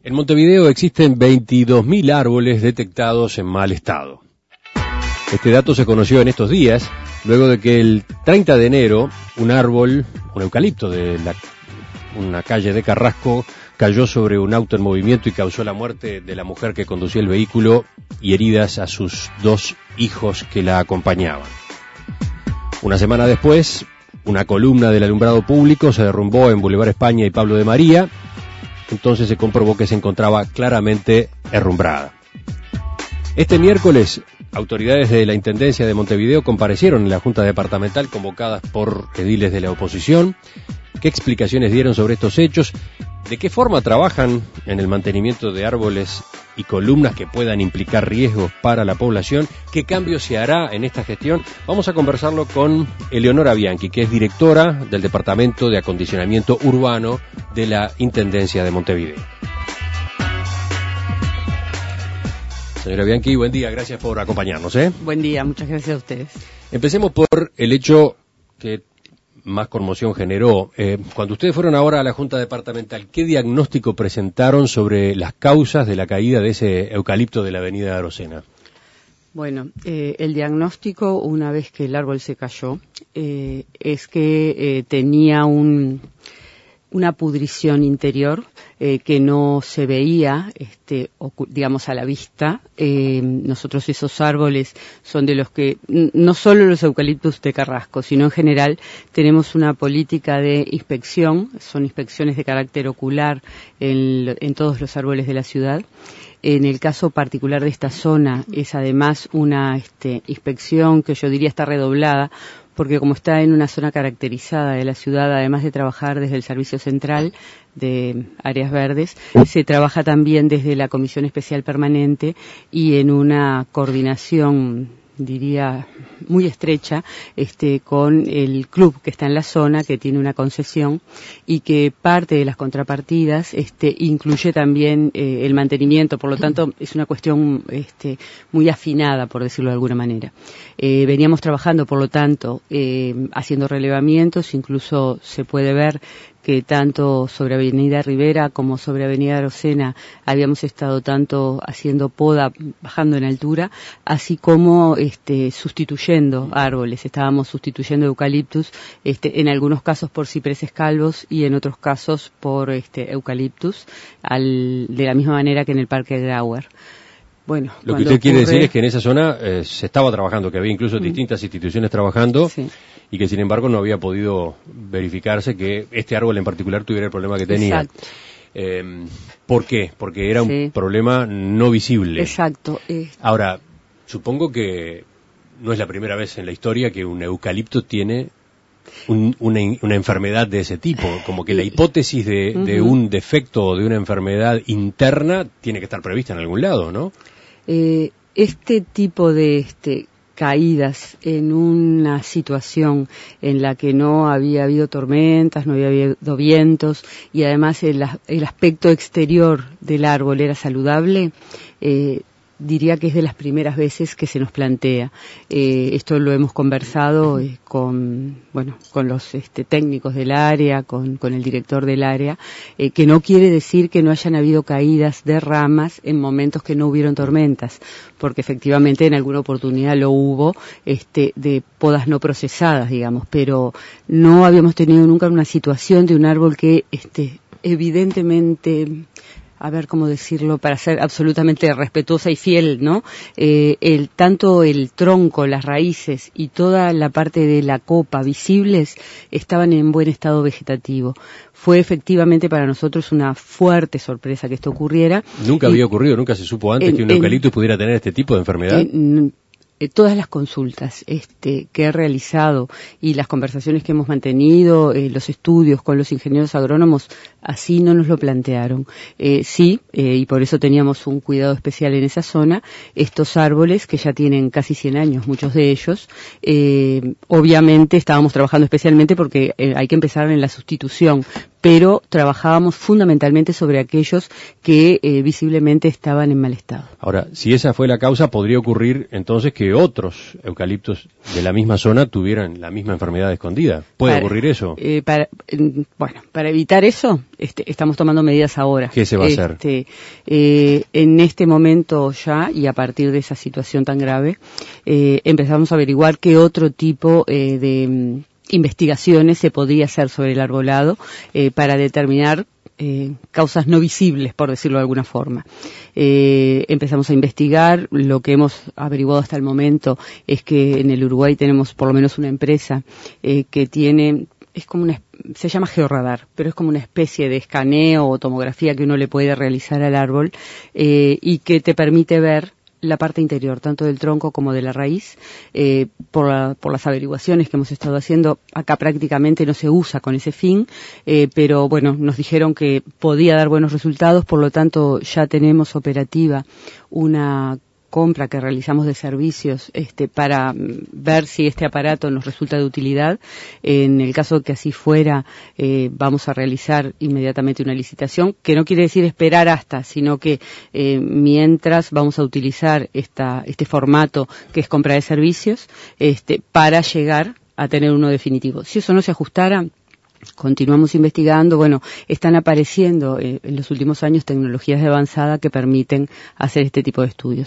En Montevideo existen 22.000 árboles detectados en mal estado. Este dato se conoció en estos días, luego de que el 30 de enero un eucalipto de una calle de Carrasco, cayó sobre un auto en movimiento y causó la muerte de la mujer que conducía el vehículo y heridas a sus 2 hijos que la acompañaban. Una semana después, una columna del alumbrado público se derrumbó en Boulevard España y Pablo de María. Entonces se comprobó que se encontraba claramente herrumbrada. Este miércoles, autoridades de la Intendencia de Montevideo comparecieron en la Junta Departamental convocadas por ediles de la oposición. ¿Qué explicaciones dieron sobre estos hechos? ¿De qué forma trabajan en el mantenimiento de árboles y columnas que puedan implicar riesgos para la población? ¿Qué cambio se hará en esta gestión? Vamos a conversarlo con Eleonora Bianchi, que es directora del Departamento de Acondicionamiento Urbano de la Intendencia de Montevideo. Señora Bianchi, buen día, gracias por acompañarnos. Buen día, muchas gracias a ustedes. Empecemos por el hecho que más conmoción generó. Cuando ustedes fueron ahora a la Junta Departamental, ¿qué diagnóstico presentaron sobre las causas de la caída de ese eucalipto de la avenida Arocena? Bueno, el diagnóstico, una vez que el árbol se cayó, es que tenía una pudrición interior que no se veía, digamos, a la vista. Nosotros esos árboles son de los que, no solo los eucaliptus de Carrasco, sino en general tenemos una política de inspección, son inspecciones de carácter ocular en todos los árboles de la ciudad. En el caso particular de esta zona es además una inspección que yo diría está redoblada, porque como está en una zona caracterizada de la ciudad, además de trabajar desde el Servicio Central de Áreas Verdes, se trabaja también desde la Comisión Especial Permanente y en una coordinación, diría, muy estrecha, con el club que está en la zona, que tiene una concesión y que parte de las contrapartidas, incluye también el mantenimiento. Por lo tanto, es una cuestión, muy afinada, por decirlo de alguna manera. Veníamos trabajando, por lo tanto, haciendo relevamientos, incluso se puede ver que tanto sobre Avenida Rivera como sobre Avenida Arocena habíamos estado tanto haciendo poda, bajando en altura, así como sustituyendo árboles. Estábamos sustituyendo eucaliptus, en algunos casos por cipreses calvos y en otros casos por eucaliptus, de la misma manera que en el Parque Grauer. Bueno, lo que usted quiere decir es que en esa zona se estaba trabajando, que había incluso distintas instituciones trabajando, sí, y que sin embargo no había podido verificarse que este árbol en particular tuviera el problema que tenía. Exacto. ¿Por qué? Porque era un problema no visible. Exacto. Ahora, supongo que no es la primera vez en la historia que un eucalipto tiene una enfermedad de ese tipo, como que la hipótesis de un defecto o de una enfermedad interna tiene que estar prevista en algún lado, ¿no? Este tipo de caídas en una situación en la que no había habido tormentas, no había habido vientos y además el aspecto exterior del árbol era saludable, diría que es de las primeras veces que se nos plantea. Esto lo hemos conversado con los técnicos del área, con el director del área, que no quiere decir que no hayan habido caídas de ramas en momentos que no hubieron tormentas, porque efectivamente en alguna oportunidad lo hubo, de podas no procesadas, digamos, pero no habíamos tenido nunca una situación de un árbol que, evidentemente, a ver cómo decirlo para ser absolutamente respetuosa y fiel, ¿no? Tanto el tronco, las raíces y toda la parte de la copa visibles estaban en buen estado vegetativo. Fue efectivamente para nosotros una fuerte sorpresa que esto ocurriera. ¿Nunca había ocurrido, nunca se supo antes que un eucaliptus pudiera tener este tipo de enfermedad? Todas las consultas que he realizado y las conversaciones que hemos mantenido, los estudios con los ingenieros agrónomos, así no nos lo plantearon. Sí, y por eso teníamos un cuidado especial en esa zona. Estos árboles, que ya tienen casi 100 años, muchos de ellos, obviamente estábamos trabajando especialmente porque hay que empezar en la sustitución, pero trabajábamos fundamentalmente sobre aquellos que visiblemente estaban en mal estado. Ahora, si esa fue la causa, podría ocurrir entonces que otros eucaliptos de la misma zona tuvieran la misma enfermedad escondida. ¿Puede ocurrir eso? Para evitar eso, estamos tomando medidas ahora. ¿Qué se va a hacer? En este momento ya, y a partir de esa situación tan grave, empezamos a averiguar qué otro tipo de investigaciones se podría hacer sobre el arbolado para determinar causas no visibles, por decirlo de alguna forma. Empezamos a investigar. Lo que hemos averiguado hasta el momento es que en el Uruguay tenemos por lo menos una empresa que tiene, se llama georradar, pero es como una especie de escaneo o tomografía que uno le puede realizar al árbol y que te permite ver la parte interior, tanto del tronco como de la raíz. Por las averiguaciones que hemos estado haciendo, acá prácticamente no se usa con ese fin, pero bueno, nos dijeron que podía dar buenos resultados, por lo tanto ya tenemos operativa una compra que realizamos de servicios para ver si este aparato nos resulta de utilidad. En el caso que así fuera, vamos a realizar inmediatamente una licitación, que no quiere decir esperar hasta, sino que mientras vamos a utilizar este formato que es compra de servicios para llegar a tener uno definitivo. Si eso no se ajustara, continuamos investigando. Bueno, están apareciendo en los últimos años tecnologías de avanzada que permiten hacer este tipo de estudios.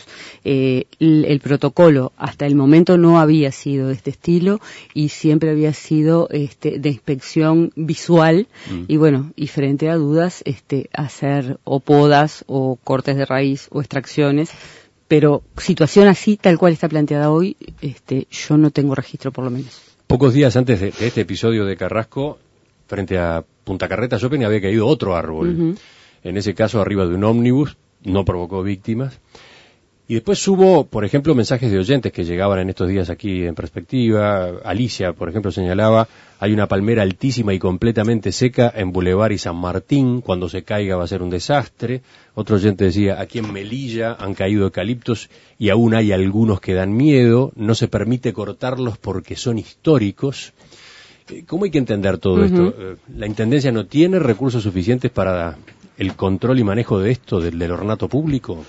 El protocolo hasta el momento no había sido de este estilo y siempre había sido de inspección visual y bueno, y frente a dudas hacer o podas o cortes de raíz o extracciones. Pero situación así, tal cual está planteada hoy, yo no tengo registro por lo menos. Pocos días antes de este episodio de Carrasco, frente a Punta Carreta Shopping había caído otro árbol. En ese caso arriba de un ómnibus, no provocó víctimas. Y después hubo, por ejemplo, mensajes de oyentes que llegaban en estos días aquí en Perspectiva. Alicia, por ejemplo, señalaba, hay una palmera altísima y completamente seca en Boulevard y San Martín, cuando se caiga va a ser un desastre. Otro oyente decía, aquí en Melilla han caído eucaliptos y aún hay algunos que dan miedo, no se permite cortarlos porque son históricos. ¿Cómo hay que entender todo esto? ¿La Intendencia no tiene recursos suficientes para el control y manejo de esto, del ornato público?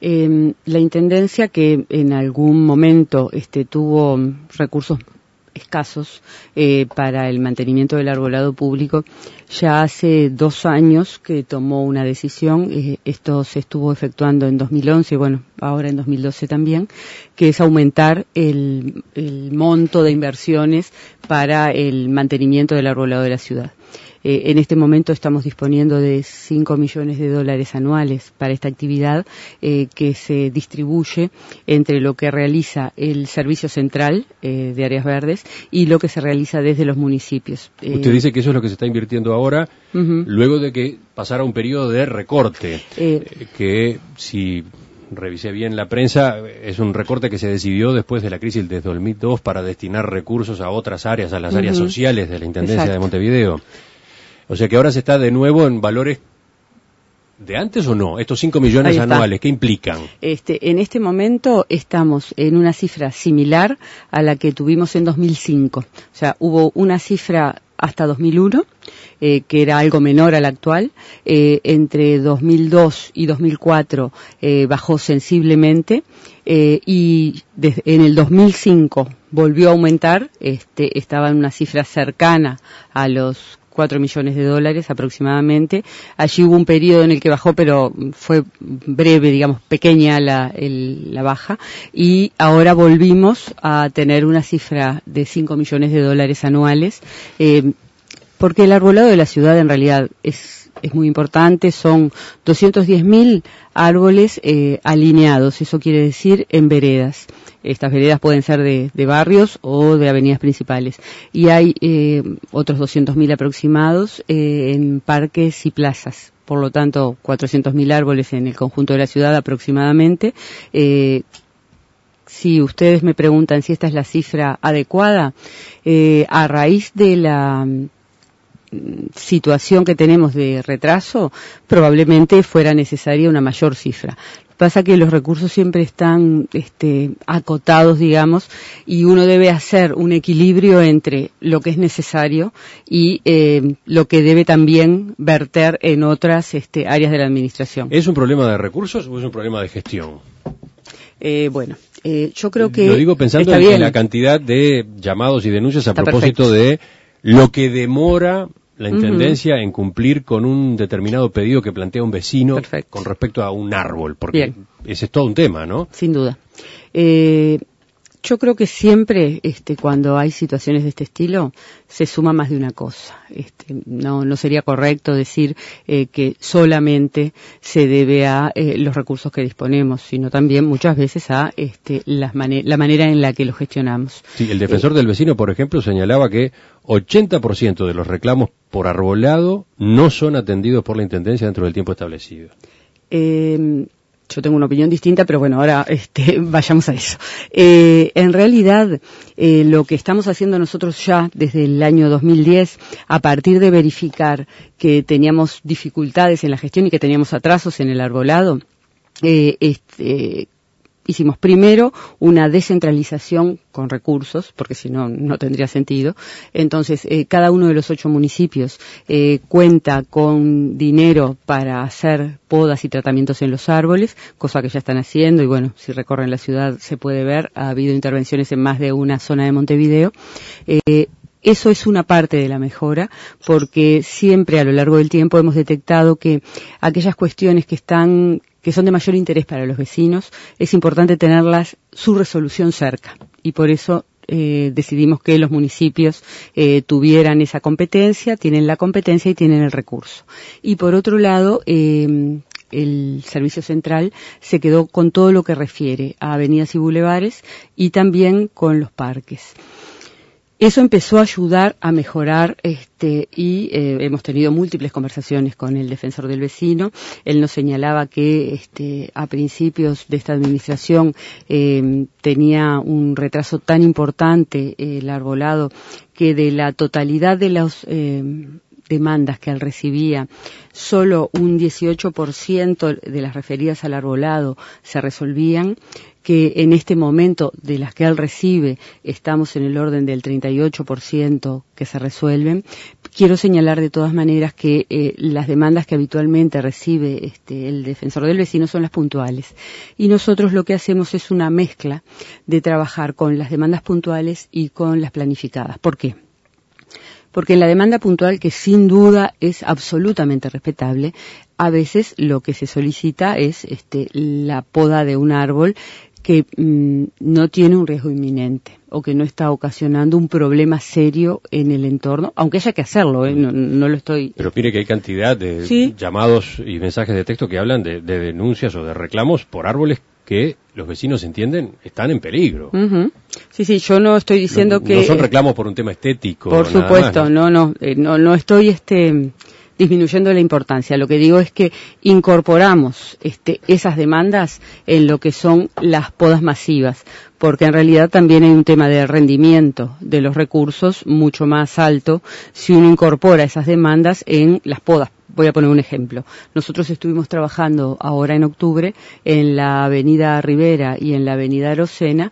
La Intendencia, que en algún momento tuvo recursos escasos para el mantenimiento del arbolado público, ya hace 2 años que tomó una decisión. Esto se estuvo efectuando en 2011, bueno, ahora en 2012 también, que es aumentar el monto de inversiones para el mantenimiento del arbolado de la ciudad. En este momento estamos disponiendo de $5 millones anuales para esta actividad que se distribuye entre lo que realiza el Servicio Central de Áreas Verdes y lo que se realiza desde los municipios. Usted dice que eso es lo que se está invirtiendo ahora, luego de que pasara un periodo de recorte, que si revisé bien la prensa, es un recorte que se decidió después de la crisis de 2002 para destinar recursos a otras áreas, a las áreas sociales de la Intendencia de Montevideo. O sea que ahora se está de nuevo en valores de antes o no, estos 5 millones anuales, ¿qué implican? En este momento estamos en una cifra similar a la que tuvimos en 2005. O sea, hubo una cifra hasta 2001, que era algo menor a la actual. Entre 2002 y 2004 bajó sensiblemente y en el 2005 volvió a aumentar. Estaba en una cifra cercana a los $4 millones aproximadamente. Allí hubo un periodo en el que bajó, pero fue breve, digamos, pequeña la baja, y ahora volvimos a tener una cifra de $5 millones anuales, porque el arbolado de la ciudad en realidad es muy importante. Son 210.000 árboles alineados, eso quiere decir en veredas. Estas veredas pueden ser de barrios o de avenidas principales. Y hay otros 200.000 aproximados en parques y plazas. Por lo tanto, 400.000 árboles en el conjunto de la ciudad aproximadamente. Si ustedes me preguntan si esta es la cifra adecuada, a raíz de la situación que tenemos de retraso, probablemente fuera necesaria una mayor cifra. Pasa que los recursos siempre están acotados, digamos, y uno debe hacer un equilibrio entre lo que es necesario y lo que debe también verter en otras áreas de la administración. ¿Es un problema de recursos o es un problema de gestión? Yo creo que lo digo pensando en la cantidad de llamados y denuncias a propósito de lo que demora la Intendencia en cumplir con un determinado pedido que plantea un vecino con respecto a un árbol, porque ese es todo un tema, ¿no? Sin duda. Yo creo que siempre, cuando hay situaciones de este estilo, se suma más de una cosa. No sería correcto decir que solamente se debe a los recursos que disponemos, sino también muchas veces a la manera en la que los gestionamos. Sí, el defensor del vecino, por ejemplo, señalaba que 80% de los reclamos por arbolado no son atendidos por la Intendencia dentro del tiempo establecido. Yo tengo una opinión distinta, pero bueno, ahora vayamos a eso. En realidad, lo que estamos haciendo nosotros ya desde el año 2010, a partir de verificar que teníamos dificultades en la gestión y que teníamos atrasos en el arbolado, hicimos primero una descentralización con recursos, porque si no, no tendría sentido. Entonces, cada uno de los 8 municipios cuenta con dinero para hacer podas y tratamientos en los árboles, cosa que ya están haciendo, y bueno, si recorren la ciudad se puede ver, ha habido intervenciones en más de una zona de Montevideo. Eso es una parte de la mejora, porque siempre a lo largo del tiempo hemos detectado que aquellas cuestiones que son de mayor interés para los vecinos, es importante tenerlas su resolución cerca, y por eso decidimos que los municipios tuvieran esa competencia, tienen la competencia y tienen el recurso. Y por otro lado, el Servicio Central se quedó con todo lo que refiere a avenidas y bulevares y también con los parques. Eso empezó a ayudar a mejorar y hemos tenido múltiples conversaciones con el defensor del vecino. Él nos señalaba que a principios de esta administración tenía un retraso tan importante el arbolado que de la totalidad de las demandas que él recibía, solo un 18% de las referidas al arbolado se resolvían, que en este momento de las que él recibe estamos en el orden del 38% que se resuelven. Quiero señalar de todas maneras que las demandas que habitualmente recibe el defensor del vecino son las puntuales, y nosotros lo que hacemos es una mezcla de trabajar con las demandas puntuales y con las planificadas. ¿Por qué? Porque en la demanda puntual, que sin duda es absolutamente respetable, a veces lo que se solicita es la poda de un árbol que no tiene un riesgo inminente o que no está ocasionando un problema serio en el entorno, aunque haya que hacerlo, no lo estoy... Pero mire que hay cantidad de llamados y mensajes de texto que hablan de denuncias o de reclamos por árboles que los vecinos entienden están en peligro. Uh-huh. Sí, yo no estoy diciendo que... No son reclamos por un tema estético. Por supuesto, no estoy disminuyendo la importancia. Lo que digo es que incorporamos esas demandas en lo que son las podas masivas, porque en realidad también hay un tema de rendimiento de los recursos mucho más alto si uno incorpora esas demandas en las podas. Voy a poner un ejemplo. Nosotros estuvimos trabajando ahora en octubre en la avenida Rivera y en la avenida Arocena,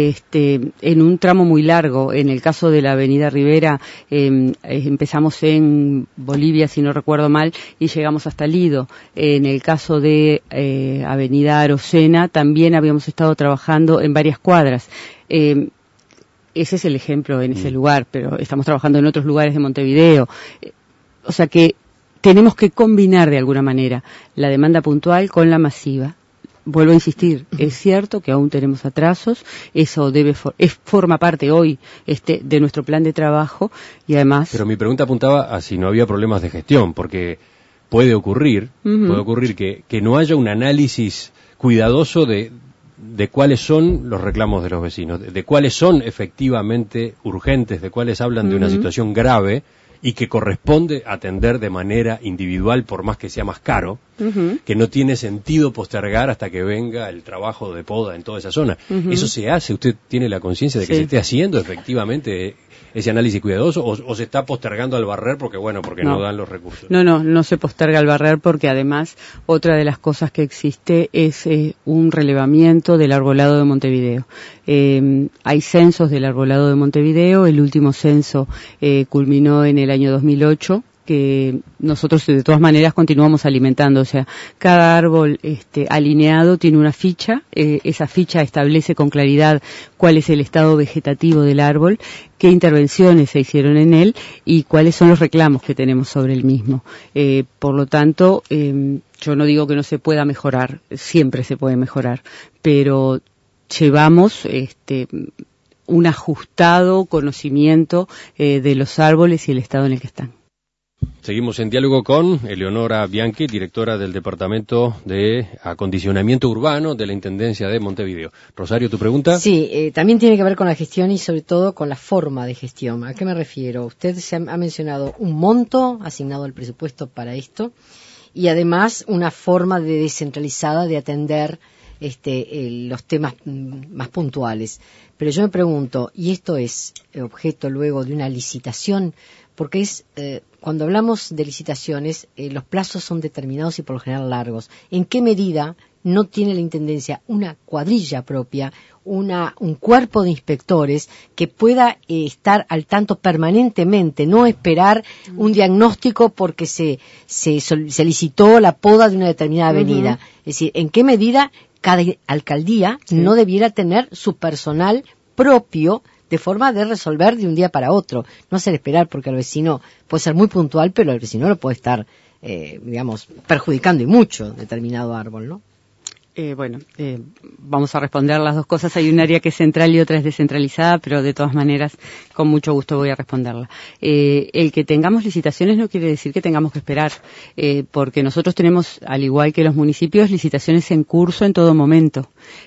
en un tramo muy largo. En el caso de la avenida Rivera, empezamos en Bolivia, si no recuerdo mal, y llegamos hasta Lido. En el caso de avenida Arocena, también habíamos estado trabajando en varias cuadras. Ese es el ejemplo en ese lugar, pero estamos trabajando en otros lugares de Montevideo. O sea que tenemos que combinar de alguna manera la demanda puntual con la masiva. Vuelvo a insistir, es cierto que aún tenemos atrasos, eso forma parte hoy de nuestro plan de trabajo y además... Pero mi pregunta apuntaba a si no había problemas de gestión, porque puede ocurrir que no haya un análisis cuidadoso de cuáles son los reclamos de los vecinos, de cuáles son efectivamente urgentes, de cuáles hablan de una situación grave y que corresponde atender de manera individual, por más que sea más caro, que no tiene sentido postergar hasta que venga el trabajo de poda en toda esa zona. ¿Eso se hace? ¿Usted tiene la conciencia de que se esté haciendo efectivamente ese análisis cuidadoso o se está postergando al barrer porque no dan los recursos? No se posterga al barrer porque además otra de las cosas que existe es un relevamiento del arbolado de Montevideo. Hay censos del arbolado de Montevideo, el último censo culminó en el año 2008, que nosotros de todas maneras continuamos alimentando, o sea, cada árbol alineado tiene una ficha, esa ficha establece con claridad cuál es el estado vegetativo del árbol, qué intervenciones se hicieron en él y cuáles son los reclamos que tenemos sobre el mismo. Por lo tanto, yo no digo que no se pueda mejorar, siempre se puede mejorar, pero llevamos un ajustado conocimiento de los árboles y el estado en el que están. Seguimos en diálogo con Eleonora Bianchi, directora del Departamento de Acondicionamiento Urbano de la Intendencia de Montevideo. Rosario, ¿tu pregunta? Sí, también tiene que ver con la gestión y sobre todo con la forma de gestión. ¿A qué me refiero? Usted ha mencionado un monto asignado al presupuesto para esto y además una forma descentralizada de atender los temas más puntuales. Pero yo me pregunto, ¿y esto es objeto luego de una licitación? Porque cuando hablamos de licitaciones, los plazos son determinados y por lo general largos. ¿En qué medida no tiene la Intendencia una cuadrilla propia, un cuerpo de inspectores que pueda estar al tanto permanentemente, no esperar un diagnóstico porque se licitó la poda de una determinada avenida? Es decir, ¿en qué medida cada alcaldía no debiera tener su personal propio de forma de resolver de un día para otro? No hacer esperar, porque al vecino puede ser muy puntual, pero al vecino lo puede estar, perjudicando y mucho determinado árbol, ¿no? Vamos a responder las dos cosas. Hay un área que es central y otra es descentralizada, pero de todas maneras, con mucho gusto voy a responderla. El que tengamos licitaciones no quiere decir que tengamos que esperar, porque nosotros tenemos, al igual que los municipios, licitaciones en curso en todo momento.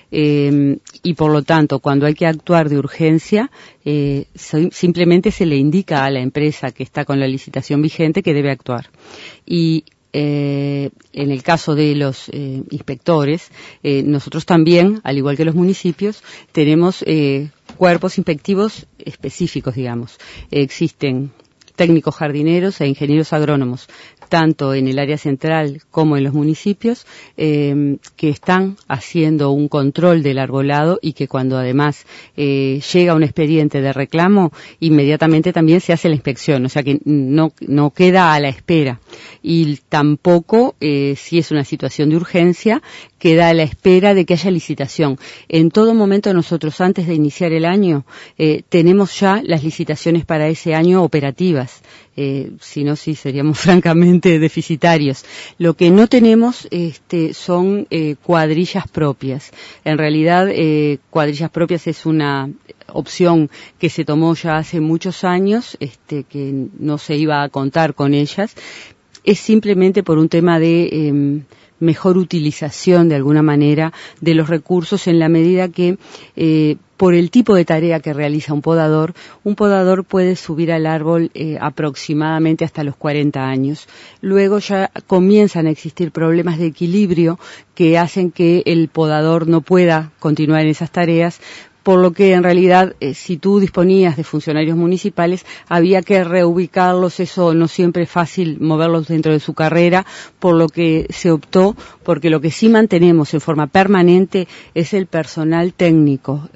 Y por lo tanto, cuando hay que actuar de urgencia, simplemente se le indica a la empresa que está con la licitación vigente que debe actuar. Y en el caso de los inspectores, nosotros también, al igual que los municipios, tenemos cuerpos inspectivos específicos, digamos. Existen técnicos jardineros e ingenieros agrónomos, tanto en el área central como en los municipios, que están haciendo un control del arbolado y que cuando además llega un expediente de reclamo, inmediatamente también se hace la inspección, o sea que no queda a la espera. Y tampoco, si es una situación de urgencia, queda a la espera de que haya licitación. En todo momento nosotros, antes de iniciar el año, tenemos ya las licitaciones para ese año operativas. Si no, sí seríamos francamente deficitarios. Lo que no tenemos son cuadrillas propias. En realidad, cuadrillas propias es una opción que se tomó ya hace muchos años, que no se iba a contar con ellas. Es simplemente por un tema de mejor utilización, de alguna manera, de los recursos en la medida que por el tipo de tarea que realiza un podador puede subir al árbol aproximadamente hasta los 40 años. Luego ya comienzan a existir problemas de equilibrio que hacen que el podador no pueda continuar en esas tareas, por lo que en realidad si tú disponías de funcionarios municipales había que reubicarlos, eso no siempre es fácil moverlos dentro de su carrera, por lo que se optó porque lo que sí mantenemos en forma permanente es el personal técnico,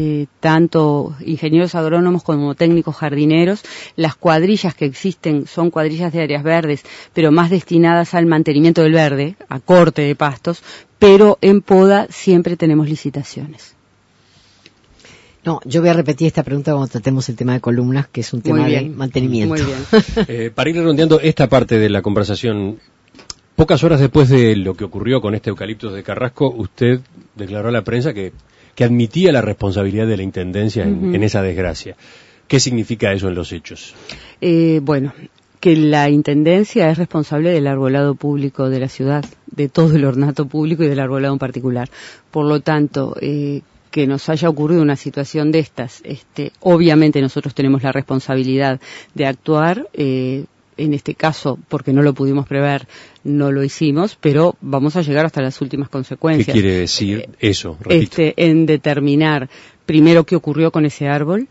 tanto ingenieros agrónomos como técnicos jardineros. Las cuadrillas que existen son cuadrillas de áreas verdes, pero más destinadas al mantenimiento del verde, a corte de pastos, pero en poda siempre tenemos licitaciones. No, yo voy a repetir esta pregunta cuando tratemos el tema de columnas, que es un tema de mantenimiento. Muy bien. Para ir redondeando esta parte de la conversación, pocas horas después de lo que ocurrió con este eucaliptus de Carrasco, usted declaró a la prensa que admitía la responsabilidad de la Intendencia en esa desgracia. ¿Qué significa eso en los hechos? Que la Intendencia es responsable del arbolado público de la ciudad, de todo el ornato público y del arbolado en particular. Por lo tanto, que nos haya ocurrido una situación de estas, obviamente nosotros tenemos la responsabilidad de actuar, en este caso, porque no lo pudimos prever, no lo hicimos, pero vamos a llegar hasta las últimas consecuencias. ¿Qué quiere decir eso? Repito. En determinar primero, qué ocurrió con ese árbol,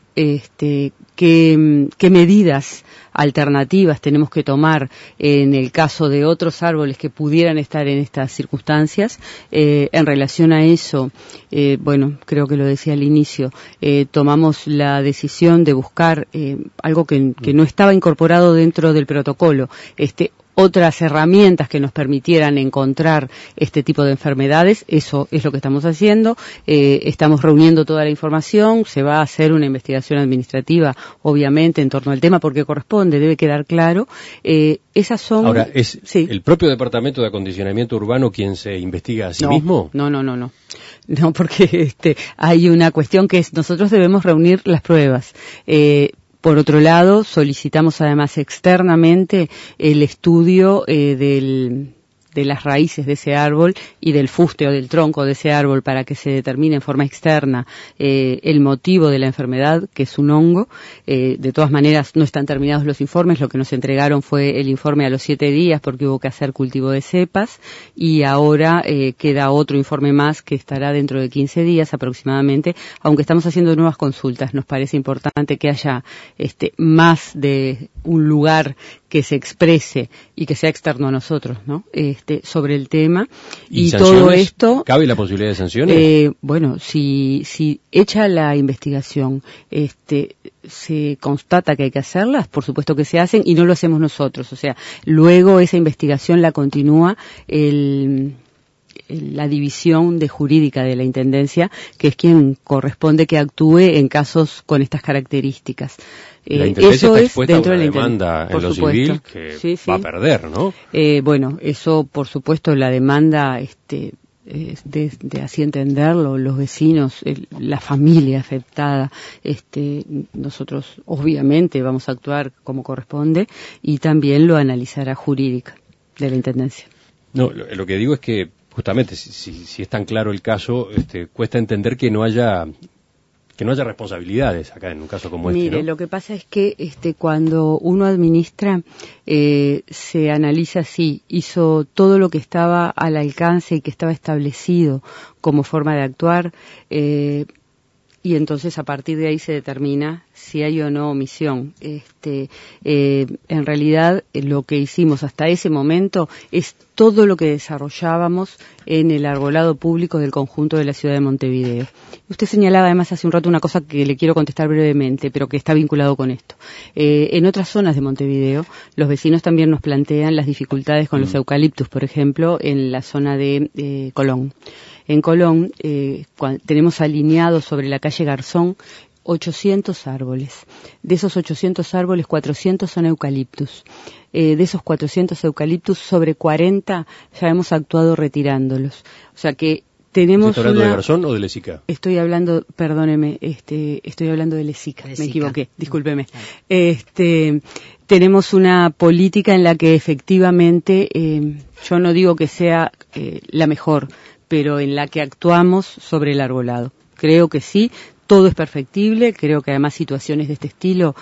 qué medidas alternativas tenemos que tomar en el caso de otros árboles que pudieran estar en estas circunstancias. En relación a eso, bueno, creo que lo decía al inicio, tomamos la decisión de buscar algo que no estaba incorporado dentro del protocolo, otras herramientas que nos permitieran encontrar este tipo de enfermedades. Eso es lo que estamos haciendo. Estamos reuniendo toda la información. Se va a hacer una investigación administrativa, obviamente, en torno al tema, porque corresponde, debe quedar claro. Esas son... Ahora, ¿es el propio Departamento de Acondicionamiento Urbano quien se investiga a sí mismo? No, porque hay una cuestión que es, nosotros debemos reunir las pruebas. Por otro lado, solicitamos además externamente el estudio de las raíces de ese árbol y del fuste o del tronco de ese árbol para que se determine en forma externa el motivo de la enfermedad, que es un hongo. De todas maneras, no están terminados los informes. Lo que nos entregaron fue el informe a los 7 días porque hubo que hacer cultivo de cepas, y ahora queda otro informe más que estará dentro de 15 días aproximadamente, aunque estamos haciendo nuevas consultas. Nos parece importante que haya más de un lugar que se exprese y que sea externo a nosotros, ¿no? Sobre el tema. ¿Y todo esto... ¿Cabe la posibilidad de sanciones? Bueno, si hecha la investigación, se constata que hay que hacerlas, por supuesto que se hacen, y no lo hacemos nosotros. O sea, luego esa investigación la continúa la división de jurídica de la Intendencia, que es quien corresponde que actúe en casos con estas características. La Intendencia eso está es expuesta dentro a una de la demanda en lo civil que va a perder, ¿no? Bueno, eso por supuesto, la demanda de así entenderlo, los vecinos, la familia afectada, nosotros obviamente vamos a actuar como corresponde, y también lo analizará jurídica de la Intendencia. No, lo que digo es que justamente si es tan claro el caso, cuesta entender que no haya responsabilidades acá en un caso como este, ¿no? Mire, lo que pasa es que cuando uno administra, se analiza si hizo todo lo que estaba al alcance y que estaba establecido como forma de actuar, y entonces a partir de ahí se determina si hay o no omisión. En realidad, lo que hicimos hasta ese momento es todo lo que desarrollábamos en el arbolado público del conjunto de la ciudad de Montevideo. Usted señalaba además hace un rato una cosa que le quiero contestar brevemente, pero que está vinculado con esto. En otras zonas de Montevideo, los vecinos también nos plantean las dificultades con los eucaliptus, por ejemplo, en la zona de Colón. En Colón tenemos alineados sobre la calle Garzón 800 árboles. De esos 800 árboles, 400 son eucaliptus. De esos 400 eucaliptus, sobre 40 ya hemos actuado retirándolos. O sea que tenemos ¿Estás hablando de Garzón o de Lesica? Estoy hablando, perdóneme, estoy hablando de Lesica, me equivoqué, discúlpeme. Tenemos una política en la que efectivamente, yo no digo que sea la mejor, pero en la que actuamos sobre el arbolado. Creo que sí, todo es perfectible, creo que además situaciones de este estilo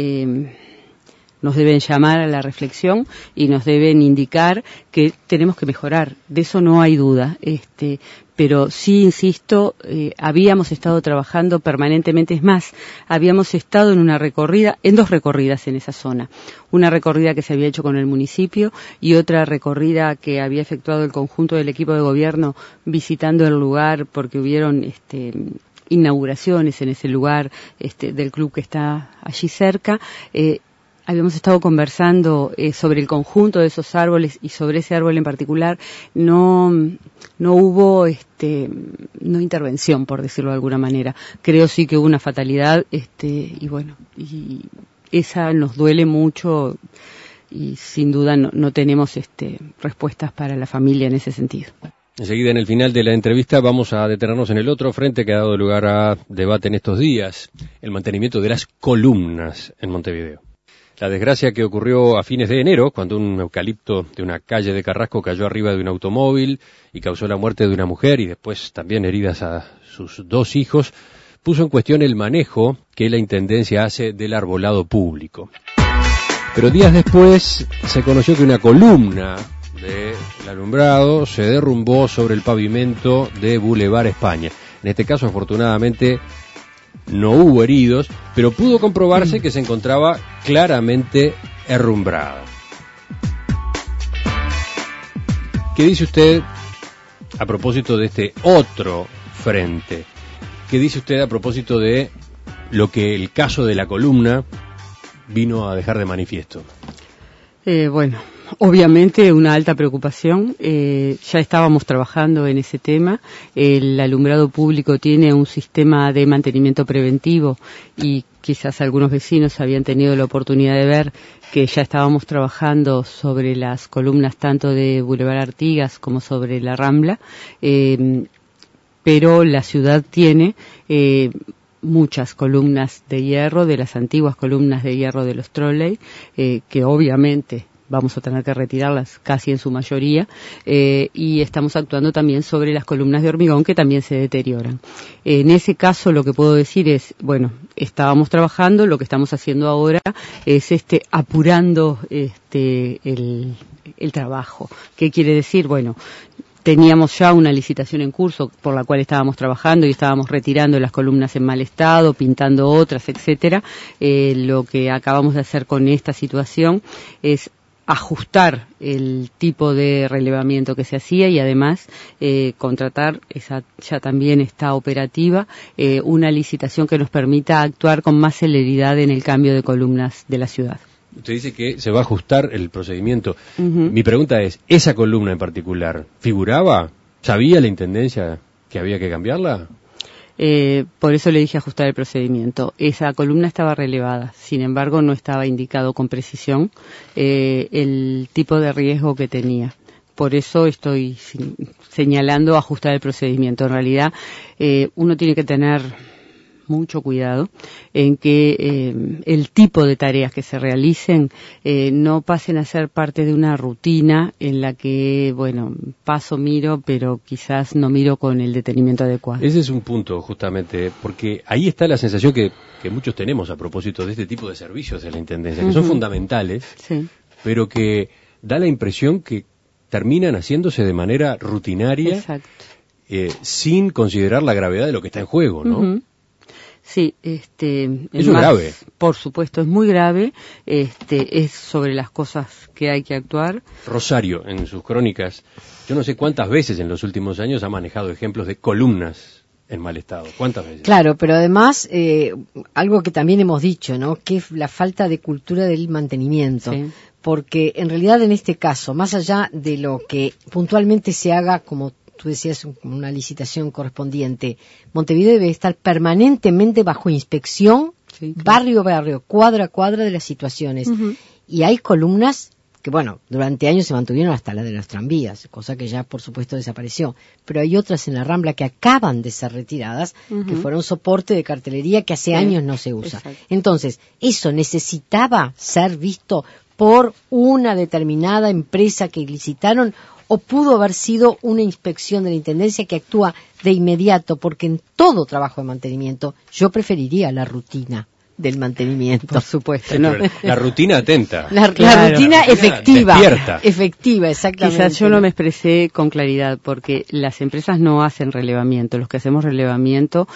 nos deben llamar a la reflexión y nos deben indicar que tenemos que mejorar, de eso no hay duda. Pero sí, insisto, habíamos estado trabajando permanentemente, es más, habíamos estado en dos recorridas en esa zona. Una recorrida que se había hecho con el municipio y otra recorrida que había efectuado el conjunto del equipo de gobierno visitando el lugar porque hubieron inauguraciones en ese lugar del club que está allí cerca. Habíamos estado conversando sobre el conjunto de esos árboles y sobre ese árbol en particular. No hubo no intervención, por decirlo de alguna manera. Creo sí que hubo una fatalidad y bueno, y esa nos duele mucho y sin duda no tenemos respuestas para la familia en ese sentido. Enseguida, en el final de la entrevista, vamos a detenernos en el otro frente que ha dado lugar a debate en estos días, el mantenimiento de las columnas en Montevideo. La desgracia que ocurrió a fines de enero, cuando un eucalipto de una calle de Carrasco cayó arriba de un automóvil y causó la muerte de una mujer y después también heridas a sus 2 hijos, puso en cuestión el manejo que la Intendencia hace del arbolado público. Pero días después se conoció que una columna del alumbrado se derrumbó sobre el pavimento de Boulevard España. En este caso, afortunadamente, no hubo heridos, pero pudo comprobarse que se encontraba claramente herrumbrada. ¿Qué dice usted a propósito de este otro frente? ¿Qué dice usted a propósito de lo que el caso de la columna vino a dejar de manifiesto? Bueno, obviamente una alta preocupación. Ya estábamos trabajando en ese tema. El alumbrado público tiene un sistema de mantenimiento preventivo y quizás algunos vecinos habían tenido la oportunidad de ver que ya estábamos trabajando sobre las columnas tanto de Boulevard Artigas como sobre la Rambla, pero la ciudad tiene muchas columnas de hierro, de las antiguas columnas de hierro de los trolley, que obviamente vamos a tener que retirarlas casi en su mayoría, y estamos actuando también sobre las columnas de hormigón que también se deterioran. En ese caso lo que puedo decir es, bueno, estábamos trabajando, lo que estamos haciendo ahora es apurando el trabajo. ¿Qué quiere decir? Bueno, teníamos ya una licitación en curso por la cual estábamos trabajando y estábamos retirando las columnas en mal estado, pintando otras, etcétera. Lo que acabamos de hacer con esta situación es ajustar el tipo de relevamiento que se hacía y además contratar, esa ya también está operativa, una licitación que nos permita actuar con más celeridad en el cambio de columnas de la ciudad. Usted dice que se va a ajustar el procedimiento. Uh-huh. Mi pregunta es, ¿esa columna en particular figuraba? ¿Sabía la Intendencia que había que cambiarla? Por eso le dije ajustar el procedimiento. Esa columna estaba relevada, sin embargo no estaba indicado con precisión el tipo de riesgo que tenía. Por eso estoy señalando ajustar el procedimiento. En realidad uno tiene que tener mucho cuidado en que el tipo de tareas que se realicen no pasen a ser parte de una rutina en la que, bueno, paso, miro, pero quizás no miro con el detenimiento adecuado. Ese es un punto, justamente, porque ahí está la sensación que muchos tenemos a propósito de este tipo de servicios de la Intendencia, que son fundamentales, sí, pero que da la impresión que terminan haciéndose de manera rutinaria, sin considerar la gravedad de lo que está en juego, ¿no? Uh-huh. Sí, eso es grave. Por supuesto, es muy grave, es sobre las cosas que hay que actuar. Rosario, en sus crónicas, yo no sé cuántas veces en los últimos años ha manejado ejemplos de columnas en mal estado. ¿Cuántas veces? Claro, pero además, algo que también hemos dicho, ¿no? Que es la falta de cultura del mantenimiento. Sí. Porque en realidad en este caso, más allá de lo que puntualmente se haga como tú decías, una licitación correspondiente, Montevideo debe estar permanentemente bajo inspección, sí, claro, barrio a barrio, cuadra a cuadra de las situaciones. Uh-huh. Y hay columnas que, bueno, durante años se mantuvieron hasta la de los tranvías, cosa que ya, por supuesto, desapareció. Pero hay otras en la Rambla que acaban de ser retiradas, uh-huh, que fueron soporte de cartelería que hace años no se usa. Exacto. Entonces, eso necesitaba ser visto por una determinada empresa que licitaron, o pudo haber sido una inspección de la Intendencia que actúa de inmediato, porque en todo trabajo de mantenimiento yo preferiría la rutina del mantenimiento. Por supuesto, ¿no? La rutina atenta. La rutina efectiva. Despierta. Efectiva, exactamente. Quizás yo no me expresé con claridad, porque las empresas no hacen relevamiento. Los que hacemos relevamiento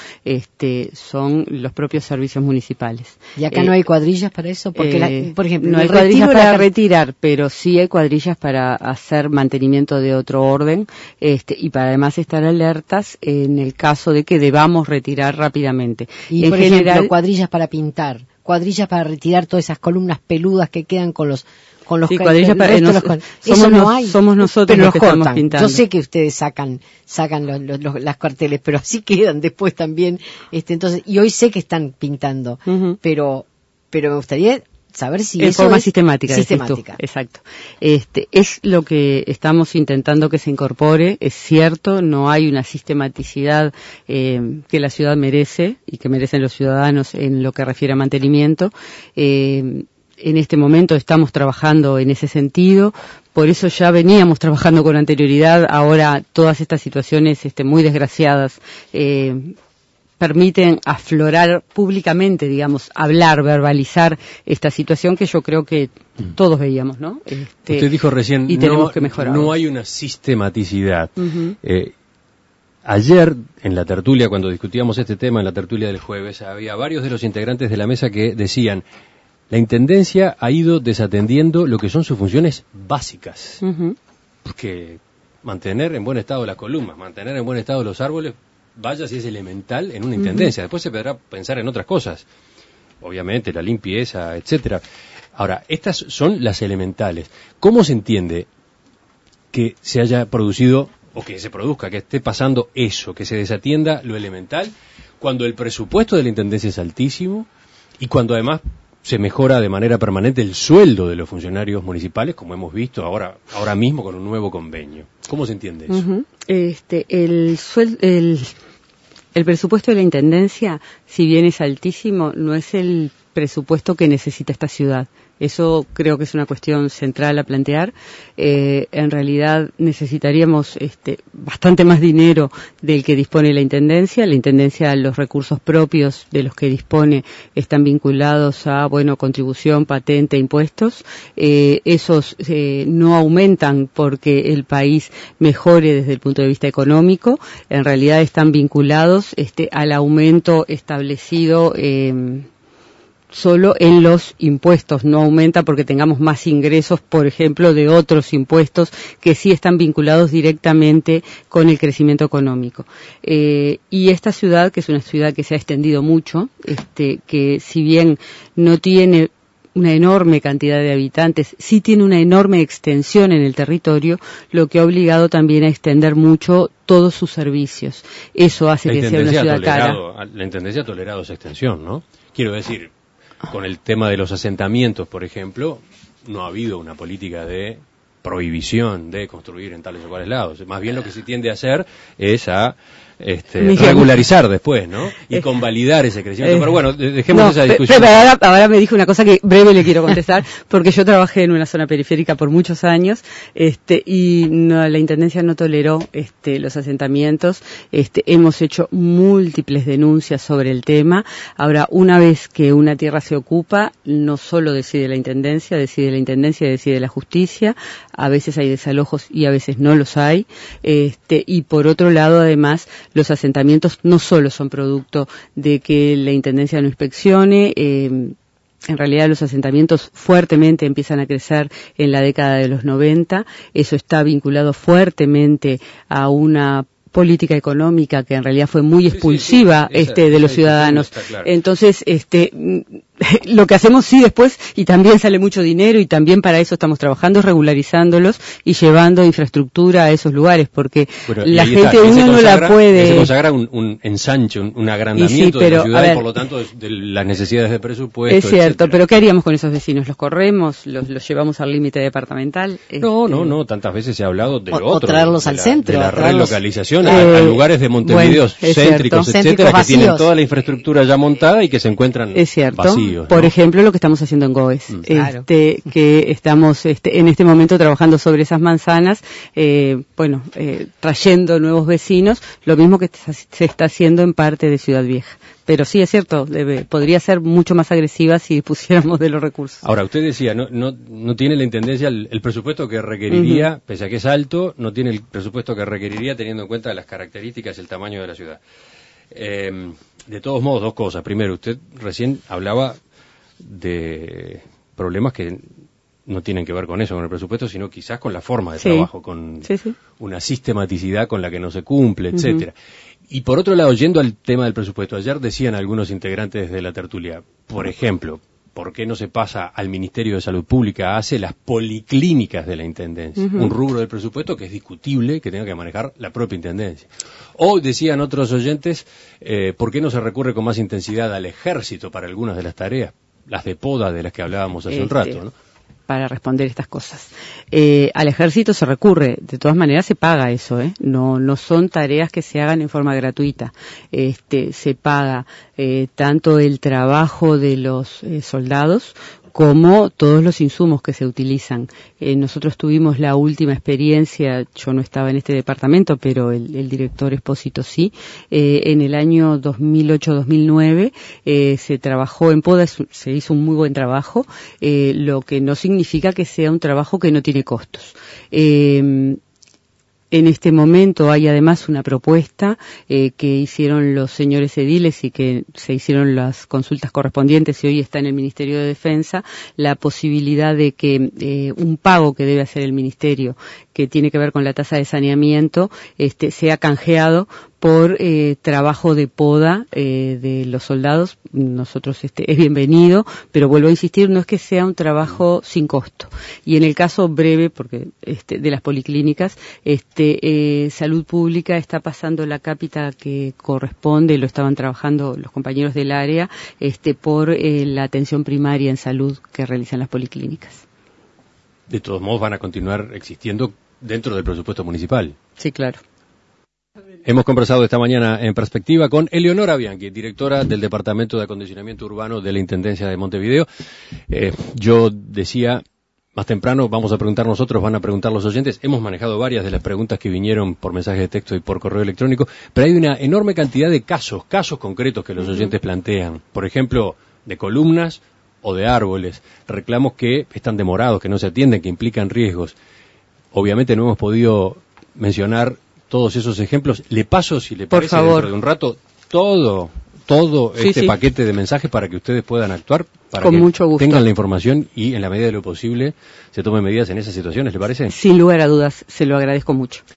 son los propios servicios municipales. ¿Y acá no hay cuadrillas para eso? Porque, por ejemplo, no hay cuadrillas para retirar, pero sí hay cuadrillas para hacer mantenimiento de otro orden, y para además estar alertas en el caso de que debamos retirar rápidamente. Y, por ejemplo, cuadrillas para pintar, cuadrillas para retirar todas esas columnas peludas que quedan con los sí, cuadrillas para eso no hay. Somos nosotros los que estamos pintando. Yo sé que ustedes sacan las carteles, pero así quedan después también. Entonces, y hoy sé que están pintando, uh-huh, pero me gustaría saber si en eso forma es sistemática. Exacto. Es lo que estamos intentando que se incorpore. Es cierto, no hay una sistematicidad que la ciudad merece y que merecen los ciudadanos en lo que refiere a mantenimiento. En este momento estamos trabajando en ese sentido. Por eso ya veníamos trabajando con anterioridad. Ahora todas estas situaciones muy desgraciadas permiten aflorar públicamente, digamos, hablar, verbalizar esta situación que yo creo que todos veíamos, ¿no? Usted dijo recién, y tenemos que mejorar. No hay una sistematicidad. Uh-huh. Ayer, en la tertulia, cuando discutíamos este tema, en la tertulia del jueves, había varios de los integrantes de la mesa que decían: la Intendencia ha ido desatendiendo lo que son sus funciones básicas. Porque mantener en buen estado las columnas, mantener en buen estado los árboles, vaya si es elemental en una Intendencia. Después se podrá pensar en otras cosas, obviamente, la limpieza, etcétera. Ahora, estas son las elementales. ¿Cómo se entiende que se haya producido, o que se produzca, que esté pasando eso, que se desatienda lo elemental, cuando el presupuesto de la Intendencia es altísimo y cuando además se mejora de manera permanente el sueldo de los funcionarios municipales, como hemos visto ahora mismo con un nuevo convenio? ¿Cómo se entiende eso? El presupuesto de la Intendencia, si bien es altísimo, no es el presupuesto que necesita esta ciudad. Eso creo que es una cuestión central a plantear. En realidad necesitaríamos bastante más dinero del que dispone la Intendencia. La Intendencia, los recursos propios de los que dispone están vinculados a, contribución, patente, impuestos. Esos no aumentan porque el país mejore desde el punto de vista económico. En realidad están vinculados al aumento establecido solo en los impuestos. No aumenta porque tengamos más ingresos, por ejemplo, de otros impuestos que sí están vinculados directamente con el crecimiento económico. Y esta ciudad, que es una ciudad que se ha extendido mucho, que si bien no tiene una enorme cantidad de habitantes, sí tiene una enorme extensión en el territorio, lo que ha obligado también a extender mucho todos sus servicios. Eso hace que sea una ciudad cara. La Intendencia ha tolerado esa extensión, ¿no? Quiero decir, con el tema de los asentamientos, por ejemplo, no ha habido una política de prohibición de construir en tales o cuales lados. Más bien lo que se tiende a hacer es a regularizar después, ¿no? Y convalidar ese crecimiento. Pero bueno, dejemos esa discusión. Ahora me dijo una cosa que breve le quiero contestar, porque yo trabajé en una zona periférica por muchos años, y la Intendencia no toleró los asentamientos. Hemos hecho múltiples denuncias sobre el tema. Ahora, una vez que una tierra se ocupa, no solo decide la Intendencia, decide la justicia. A veces hay desalojos y a veces no los hay. Y por otro lado, además, los asentamientos no solo son producto de que la Intendencia no inspeccione. En realidad los asentamientos fuertemente empiezan a crecer en la década de los 90. Eso está vinculado fuertemente a una política económica que en realidad fue muy expulsiva de los ciudadanos. Claro. Entonces, lo que hacemos sí después, y también sale mucho dinero, y también para eso estamos trabajando, es regularizándolos y llevando infraestructura a esos lugares, porque la gente uno no la puede. Se consagra un ensanche, un agrandamiento de la ciudad, y por lo tanto de las necesidades de presupuesto. Es cierto, etcétera. Pero ¿qué haríamos con esos vecinos? ¿Los corremos? ¿Los llevamos al límite departamental? No, tantas veces se ha hablado de lo otro. O traerlos al centro. De la relocalización a lugares de Montevideo céntricos, etcétera, que tienen toda la infraestructura ya montada y que se encuentran vacíos. Por ejemplo, lo que estamos haciendo en Goes, claro. Que estamos en este momento trabajando sobre esas manzanas, trayendo nuevos vecinos, lo mismo que se está haciendo en parte de Ciudad Vieja. Pero sí, es cierto, podría ser mucho más agresiva si pusiéramos de los recursos. Ahora, usted decía, no tiene la Intendencia el presupuesto que requeriría, pese a que es alto, no tiene el presupuesto que requeriría teniendo en cuenta las características y el tamaño de la ciudad. De todos modos, dos cosas. Primero, usted recién hablaba de problemas que no tienen que ver con eso, con el presupuesto, sino quizás con la forma de trabajo, con una sistematicidad con la que no se cumple, etcétera. Y por otro lado, yendo al tema del presupuesto, ayer decían algunos integrantes de la tertulia, por ejemplo, ¿por qué no se pasa al Ministerio de Salud Pública, hace las policlínicas de la Intendencia? Un rubro del presupuesto que es discutible, que tenga que manejar la propia Intendencia. O, decían otros oyentes, ¿por qué no se recurre con más intensidad al Ejército para algunas de las tareas? Las de poda de las que hablábamos hace un rato, ¿no? Para responder estas cosas. Al Ejército se recurre, de todas maneras se paga eso, no son tareas que se hagan en forma gratuita. Se paga tanto el trabajo de los soldados como todos los insumos que se utilizan. Nosotros tuvimos la última experiencia, yo no estaba en este departamento, pero el director Espósito sí, en el año 2008-2009 se trabajó en poda, se hizo un muy buen trabajo, lo que no significa que sea un trabajo que no tiene costos. En este momento hay además una propuesta que hicieron los señores ediles y que se hicieron las consultas correspondientes y hoy está en el Ministerio de Defensa, la posibilidad de que un pago que debe hacer el Ministerio, que tiene que ver con la tasa de saneamiento, sea canjeado por trabajo de poda de los soldados. Nosotros es bienvenido, pero vuelvo a insistir, no es que sea un trabajo sin costo. Y en el caso breve, porque de las policlínicas, Salud Pública está pasando la cápita que corresponde, lo estaban trabajando los compañeros del área, por la atención primaria en salud que realizan las policlínicas. De todos modos van a continuar existiendo dentro del presupuesto municipal. Sí, claro. Hemos conversado esta mañana en Perspectiva con Eleonora Bianchi, directora del Departamento de Acondicionamiento Urbano de la Intendencia de Montevideo. Yo decía, más temprano vamos a preguntar nosotros, van a preguntar los oyentes. Hemos manejado varias de las preguntas que vinieron por mensaje de texto y por correo electrónico, pero hay una enorme cantidad de casos concretos que los oyentes plantean. Por ejemplo, de columnas o de árboles, reclamos que están demorados, que no se atienden, que implican riesgos. Obviamente no hemos podido mencionar todos esos ejemplos. Le paso, si le parece, dentro de un rato, todo paquete de mensajes para que ustedes puedan actuar, para con que mucho gusto tengan la información y en la medida de lo posible se tomen medidas en esas situaciones, ¿le parece? Sin lugar a dudas, se lo agradezco mucho.